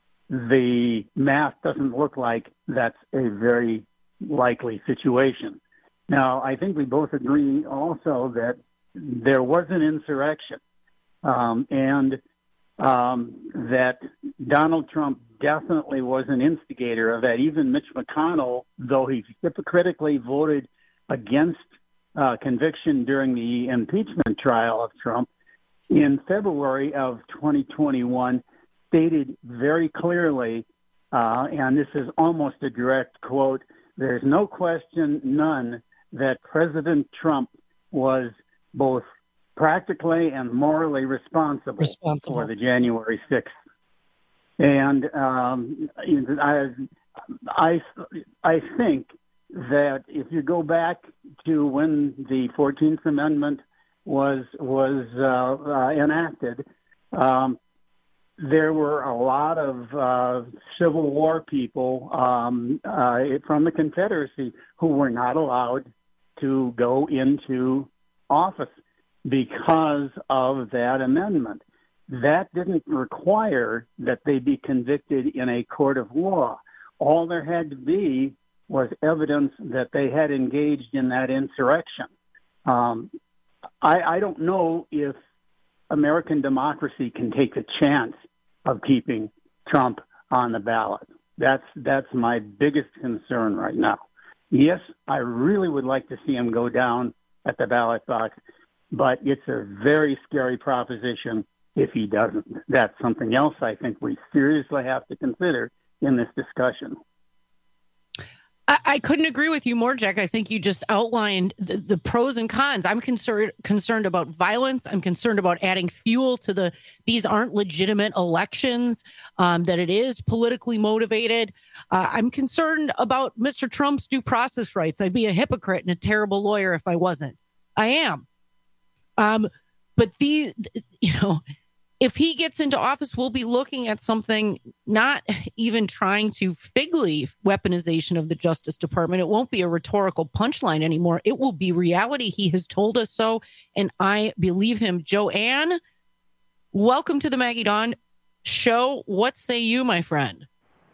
the math doesn't look like that's a very likely situation. Now, I think we both agree also that there was an insurrection um, and um, that Donald Trump definitely was an instigator of that. Even Mitch McConnell, though he hypocritically voted against uh, conviction during the impeachment trial of Trump, in February of twenty twenty-one, stated very clearly, uh, and this is almost a direct quote, there's no question, none, that President Trump was both practically and morally responsible, responsible. for the January sixth. And um, I, I, I think that if you go back to when the fourteenth Amendment was was uh, uh, enacted, um, there were a lot of uh, Civil War people um, uh, from the Confederacy who were not allowed to go into office because of that amendment. That didn't require that they be convicted in a court of law. All there had to be was evidence that they had engaged in that insurrection. Um, I, I don't know if American democracy can take a chance of keeping Trump on the ballot. That's that's my biggest concern right now. Yes, I really would like to see him go down at the ballot box, but it's a very scary proposition if he doesn't. That's something else I think we seriously have to consider in this discussion.
I, I couldn't agree with you more, Jack. I think you just outlined the, the pros and cons. I'm concerned concerned about violence. I'm concerned about adding fuel to the these aren't legitimate elections, um, that it is politically motivated. Uh, I'm concerned about Mister Trump's due process rights. I'd be a hypocrite and a terrible lawyer if I wasn't. I am. Um, but these, you know, if he gets into office, we'll be looking at something, not even trying to fig leaf weaponization of the Justice Department. It won't be a rhetorical punchline anymore. It will be reality. He has told us so, and I believe him. Joanne, welcome to the Maggie Dawn Show. What say you, my friend?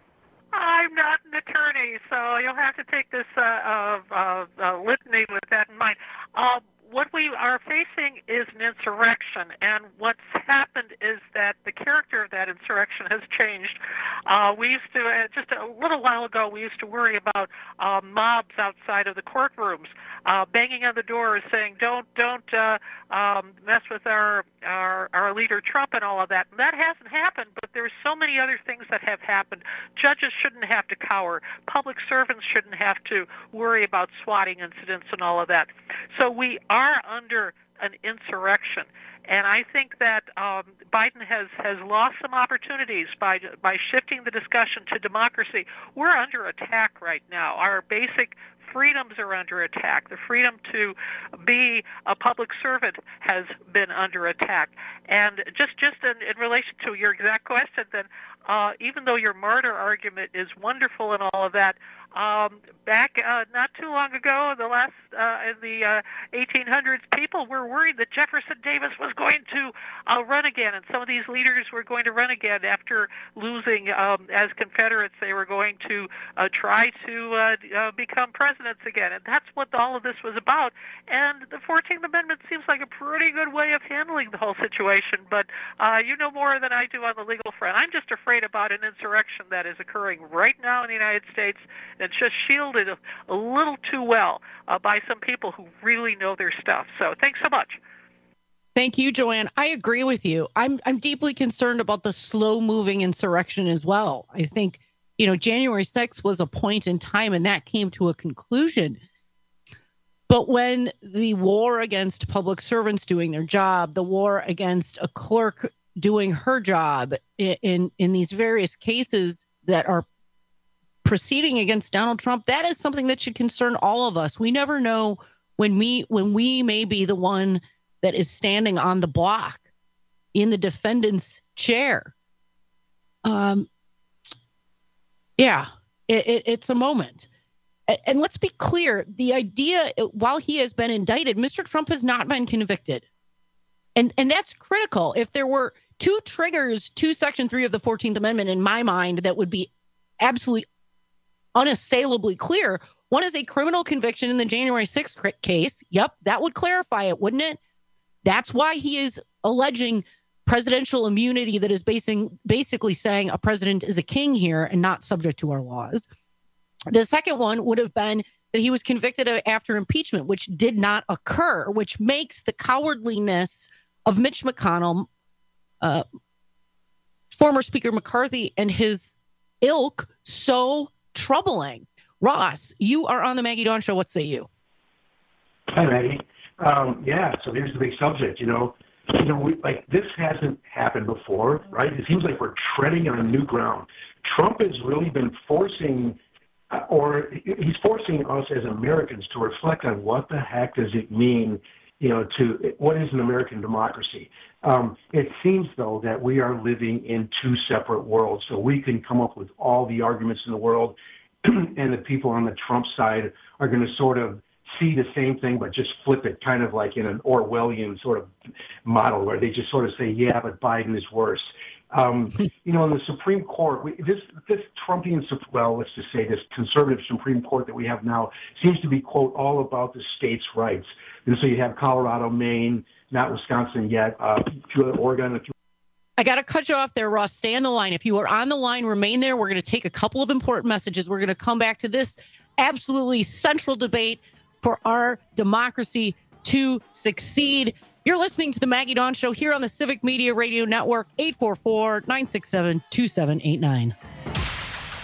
I'm not an attorney, so you'll have to take this uh, uh, uh, uh, litany with that in mind. Uh, What we are facing is an insurrection, and what's happened is that the character of that insurrection has changed. Uh, we used to, uh, just a little while ago, we used to worry about uh, mobs outside of the courtrooms, uh, banging on the doors saying, don't don't uh, um, mess with our, our, our leader Trump and all of that. And that hasn't happened, but there's so many other things that have happened. Judges shouldn't have to cower. Public servants shouldn't have to worry about swatting incidents and all of that. So we are are under an insurrection, and I think that um, Biden has, has lost some opportunities by by shifting the discussion to democracy. We're under attack right now. Our basic freedoms are under attack. The freedom to be a public servant has been under attack. And just, just in, in relation to your exact question, then, uh, even though your martyr argument is wonderful and all of that, um, back uh, not too long ago, the last uh, in the uh, eighteen hundreds, people were worried that Jefferson Davis was going to uh, run again, and some of these leaders were going to run again after losing um, as Confederates. They were going to uh, try to uh, uh, become presidents again, and that's what all of this was about. And the fourteenth Amendment seems like a pretty good way of handling the whole situation, but uh, you know more than I do on the legal front. I'm just afraid about an insurrection that is occurring right now in the United States. It's just shielded a, a little too well uh, by some people who really know their stuff. So thanks so much.
Thank you, Joanne. I agree with you. I'm I'm deeply concerned about the slow-moving insurrection as well. I think, you know, January sixth was a point in time, and that came to a conclusion. But when the war against public servants doing their job, the war against a clerk doing her job in in, in these various cases that are proceeding against Donald Trump, that is something that should concern all of us. We never know when we when we may be the one that is standing on the block in the defendant's chair. Um, yeah, it, it, it's a moment. And, and let's be clear, the idea, while he has been indicted, Mister Trump has not been convicted. And, and that's critical. If there were two triggers to Section three of the fourteenth Amendment, in my mind, that would be absolutely unassailably clear. One is a criminal conviction in the January sixth case. Yep, that would clarify it, wouldn't it? That's why he is alleging presidential immunity that is basing, basically saying a president is a king here and not subject to our laws. The second one would have been that he was convicted of after impeachment, which did not occur, which makes the cowardliness of Mitch McConnell, uh, former Speaker McCarthy, and his ilk so troubling. Ross, you are on the Maggie Dawn Show. What say you?
Hi, Maggie. Um, yeah, so here's the big subject. You know, you know, we, like this hasn't happened before, right? It seems like we're treading on new ground. Trump has really been forcing, uh, or he's forcing us as Americans to reflect on what the heck does it mean, you know, to what is an American democracy. Um, it seems, though, that we are living in two separate worlds. So we can come up with all the arguments in the world, and the people on the Trump side are going to sort of see the same thing, but just flip it, kind of like in an Orwellian sort of model where they just sort of say, yeah, but Biden is worse. Um, you know, in the Supreme Court, we, this this Trumpian, well, let's just say this conservative Supreme Court that we have now seems to be, quote, all about the states' rights. And so you have Colorado, Maine, not Wisconsin yet, uh, Oregon, a few.
I got to cut you off there, Ross. Stay on the line. If you are on the line, remain there. We're going to take a couple of important messages. We're going to come back to this absolutely central debate for our democracy to succeed. You're listening to the Maggie Dawn Show here on the Civic Media Radio Network, eight four four, nine six seven, two seven eight nine.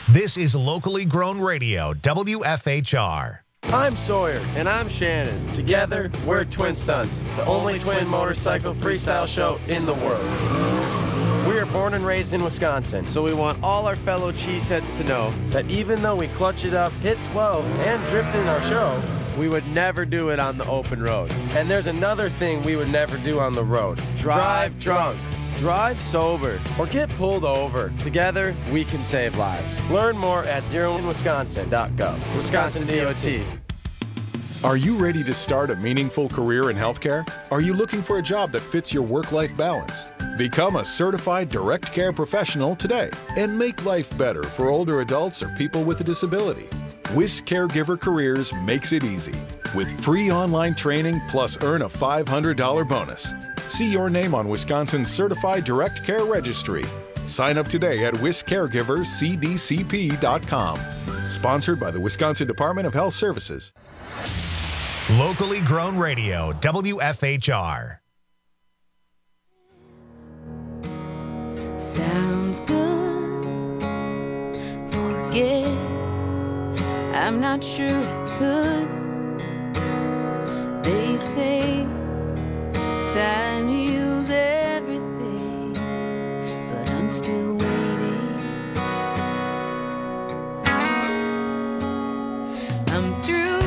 This is locally grown radio, W F H R.
I'm Sawyer, and I'm Shannon. Together, we're Twin Stunts, the only twin motorcycle freestyle show in the world. We are born and raised in Wisconsin, so we want all our fellow cheeseheads to know that even though we clutch it up, hit twelve, and drift in our show, we would never do it on the open road. And there's another thing we would never do on the road. Drive drunk. Drive sober or get pulled over. Together, we can save lives. Learn more at zero in wisconsin dot gov. Wisconsin D O T.
Are you ready to start a meaningful career in healthcare? Are you looking for a job that fits your work-life balance? Become a certified direct care professional today and make life better for older adults or people with a disability. Wisc Caregiver Careers makes it easy with free online training plus earn a five hundred dollars bonus. See your name on Wisconsin's Certified Direct Care Registry. Sign up today at wisc caregivers c d c p dot com. Sponsored by the Wisconsin Department of Health Services.
Locally grown radio, W F H R.
Sounds good. Forget. I'm not sure I could. They say time heals everything, but I'm still waiting. I'm through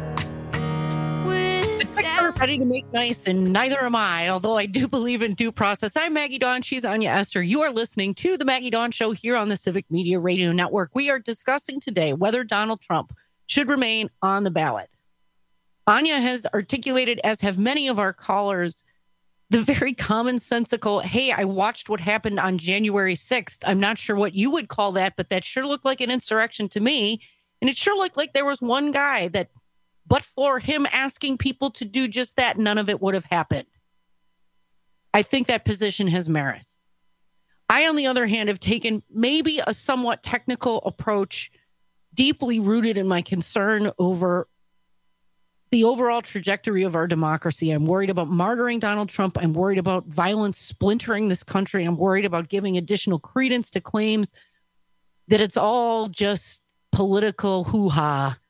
with
It's like they're ready to make nice, and neither am I, although I do believe in due process. I'm Maggie Dawn. She's Anya Esther. You are listening to The Maggie Dawn Show here on the Civic Media Radio Network. We are discussing today whether Donald Trump should remain on the ballot. Anya has articulated, as have many of our callers, the very commonsensical, hey, I watched what happened on January sixth. I'm not sure what you would call that, but that sure looked like an insurrection to me. And it sure looked like there was one guy that, but for him asking people to do just that, none of it would have happened. I think that position has merit. I, on the other hand, have taken maybe a somewhat technical approach, deeply rooted in my concern over the overall trajectory of our democracy. I'm worried about martyring Donald Trump. I'm worried about violence splintering this country. I'm worried about giving additional credence to claims that it's all just political hoo-ha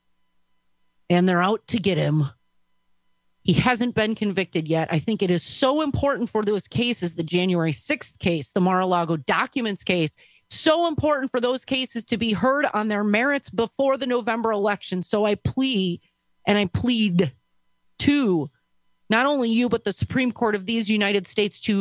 and they're out to get him. He hasn't been convicted yet. I think it is so important for those cases, the January sixth case, the Mar-a-Lago documents case, so important for those cases to be heard on their merits before the November election. So I plea And I plead to not only you, but the Supreme Court of these United States to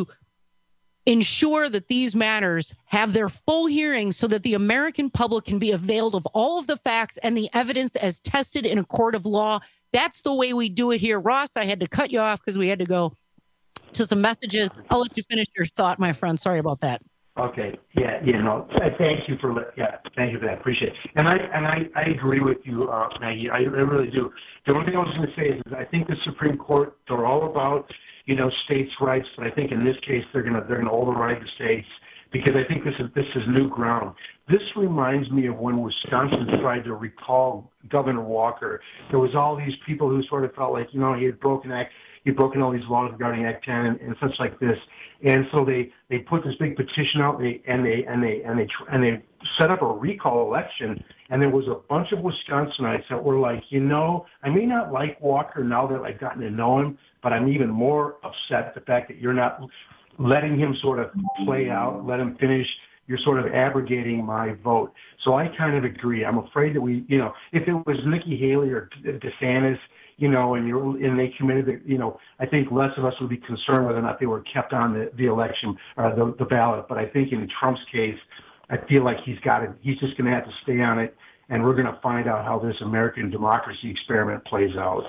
ensure that these matters have their full hearing so that the American public can be availed of all of the facts and the evidence as tested in a court of law. That's the way we do it here. Ross, I had to cut you off because we had to go to some messages. I'll let you finish your thought, my friend. Sorry about that.
Okay. Yeah. Yeah. No. Thank you for. Yeah. Thank you for that. Appreciate it. And I and I, I agree with you, uh, Maggie. I, I really do. The only thing I was going to say is, is I think the Supreme Court, they're all about, you know, states' rights, but I think in this case they're gonna they're gonna override the states because I think this is this is new ground. This reminds me of when Wisconsin tried to recall Governor Walker. There was all these people who sort of felt like, you know, he had broken act. He'd broken all these laws regarding Act ten and, and such like this, and so they, they put this big petition out, and they and they and they and they and they set up a recall election, and there was a bunch of Wisconsinites that were like, you know, I may not like Walker now that I've gotten to know him, but I'm even more upset at the fact that you're not letting him sort of play out, let him finish. You're sort of abrogating my vote. So I kind of agree. I'm afraid that we, you know, if it was Nikki Haley or DeSantis, you know, and you're and they committed it, you know, I think less of us would be concerned whether or not they were kept on the, the election or the, the ballot. But I think in Trump's case, I feel like he's got it. He's just going to have to stay on it, and we're going to find out how this American democracy experiment plays out.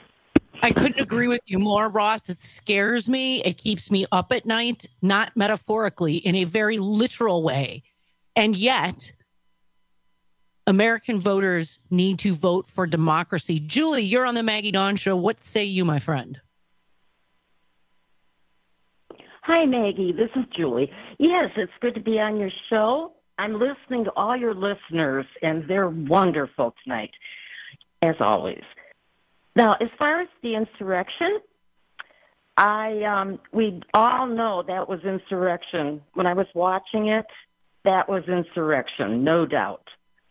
I couldn't agree with you more, Ross. It scares me. It keeps me up at night, not metaphorically, in a very literal way. And yet, American voters need to vote for democracy. Julie, you're on the Maggie Dawn Show. What say you, my friend?
Hi, Maggie. This is Julie. Yes, it's good to be on your show. I'm listening to all your listeners, and they're wonderful tonight, as always. Now, as far as the insurrection, I um, we all know that was insurrection. When I was watching it, that was insurrection, no doubt.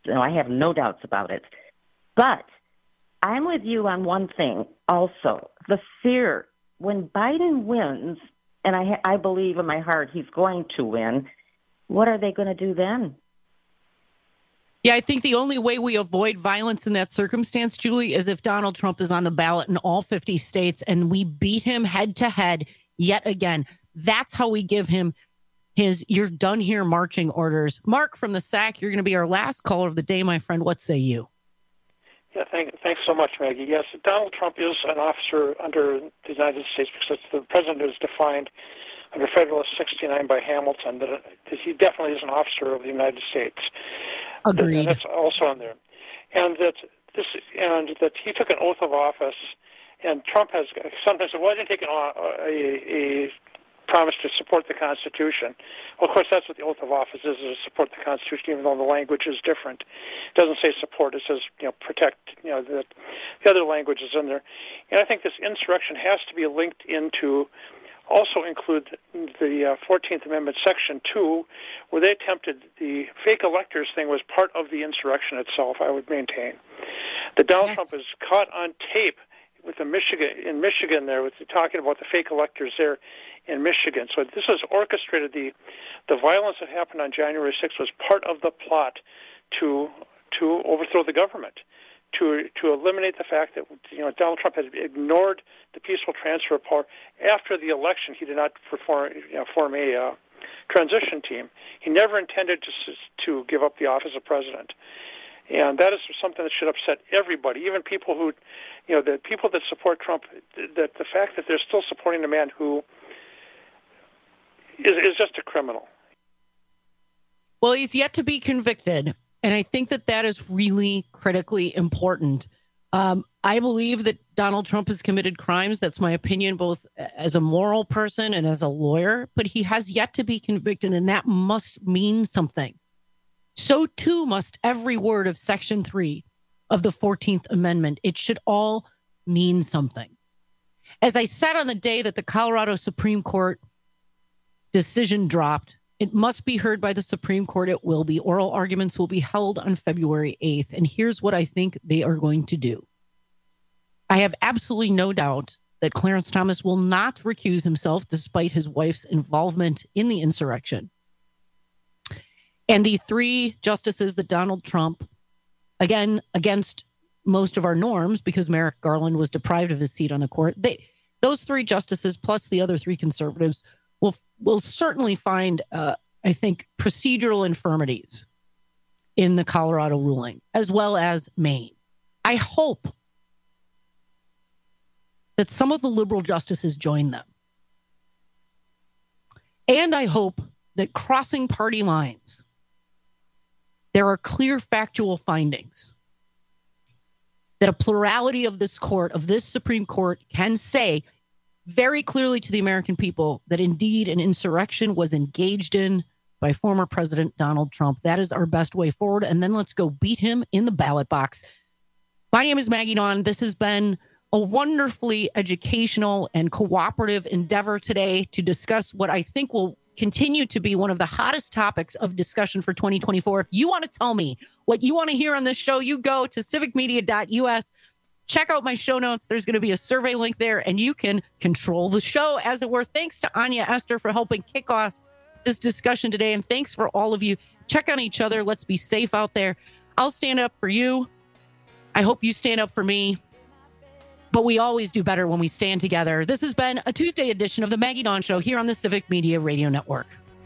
You know, I have no doubts about it. But I'm with you on one thing also. The fear, when Biden wins, and I, I believe in my heart he's going to win, what are they going to do then?
Yeah, I think the only way we avoid violence in that circumstance, Julie, is if Donald Trump is on the ballot in all fifty states and we beat him head to head yet again. That's how we give him his "you're done here" marching orders. Mark from the S A C, you're going to be our last caller of the day, my friend. What say you?
Yeah, thank, thanks so much, Maggie. Yes, Donald Trump is an officer under the United States because the president is defined under Federalist sixty-nine by Hamilton, that, that he definitely is an officer of the United States.
Agreed.
And that's also on there. And that this and that he took an oath of office, and Trump has sometimes said, well, I didn't take an, a, a promise to support the Constitution. Well, of course, that's what the oath of office is, is to support the Constitution, even though the language is different. It doesn't say support, it says, you know, protect, you know, the, the other language is in there. And I think this insurrection has to be linked into, also include the uh, fourteenth Amendment, Section two, where they attempted the fake electors thing was part of the insurrection itself, I would maintain. That Donald yes. Trump is caught on tape with the Michigan in Michigan there, with talking about the fake electors there in Michigan. So this was orchestrated. The the violence that happened on January sixth was part of the plot to to overthrow the government, to to eliminate the fact that, you know, Donald Trump had ignored the peaceful transfer of power. After the election, he did not perform, you know, form a uh, transition team. He never intended to to give up the office of president. And that is something that should upset everybody, even people who, you know, the people that support Trump, that the fact that they're still supporting a man who is, is just a criminal.
Well, he's yet to be convicted, and I think that that is really critically important. Um, I believe that Donald Trump has committed crimes. That's my opinion, both as a moral person and as a lawyer, but he has yet to be convicted, and that must mean something. So too must every word of Section three of the fourteenth Amendment. It should all mean something. As I said on the day that the Colorado Supreme Court decision dropped, it must be heard by the Supreme Court. It will be. Oral arguments will be held on February eighth. And here's what I think they are going to do. I have absolutely no doubt that Clarence Thomas will not recuse himself despite his wife's involvement in the insurrection. And the three justices that Donald Trump, again, against most of our norms, because Merrick Garland was deprived of his seat on the court, they, those three justices plus the other three conservatives will will certainly find, uh, I think, procedural infirmities in the Colorado ruling, as well as Maine. I hope that some of the liberal justices join them. And I hope that crossing party lines, there are clear factual findings that a plurality of this court, of this Supreme Court, can say very clearly to the American people that indeed an insurrection was engaged in by former President Donald Trump. That is our best way forward. And then let's go beat him in the ballot box. My name is Maggie Dawn. This has been a wonderfully educational and cooperative endeavor today to discuss what I think will continue to be one of the hottest topics of discussion for twenty twenty-four. If you want to tell me what you want to hear on this show, you go to civic media dot U S. Check out my show notes. There's going to be a survey link there, and you can control the show, as it were. Thanks to Anya Esther for helping kick off this discussion today, and thanks for all of you. Check on each other. Let's be safe out there. I'll stand up for you. I hope you stand up for me. But we always do better when we stand together. This has been a Tuesday edition of the Maggie Dawn Show here on the Civic Media Radio Network.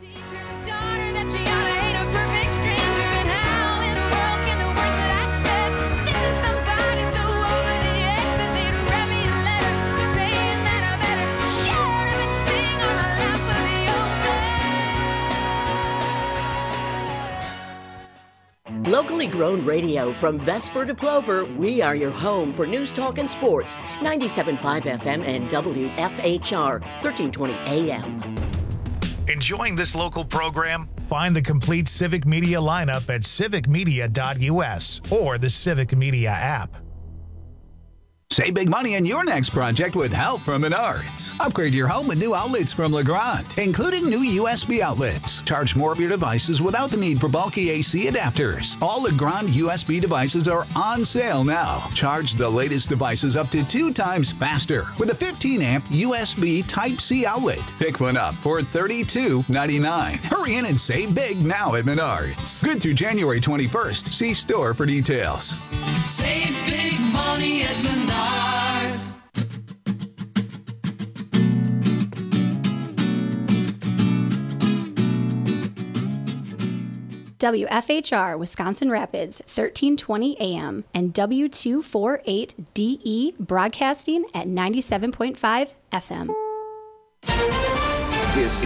Locally grown radio from Vesper to Plover, we are your home for news, talk, and sports. ninety-seven point five F M and W F H R, thirteen twenty A M.
Enjoying this local program? Find the complete Civic Media lineup at civic media dot U S or the Civic Media app.
Save big money on your next project with help from Menards. Upgrade your home with new outlets from Legrand, including new U S B outlets. Charge more of your devices without the need for bulky A C adapters. All Legrand U S B devices are on sale now. Charge the latest devices up to two times faster with a fifteen amp U S B Type-C outlet. Pick one up for thirty-two ninety-nine. Hurry in and save big now at Menards. Good through January twenty-first. See store for details.
Save big money at Menards.
W F H R Wisconsin Rapids, thirteen twenty A M, and W two forty-eight D E broadcasting at ninety-seven point five F M.
This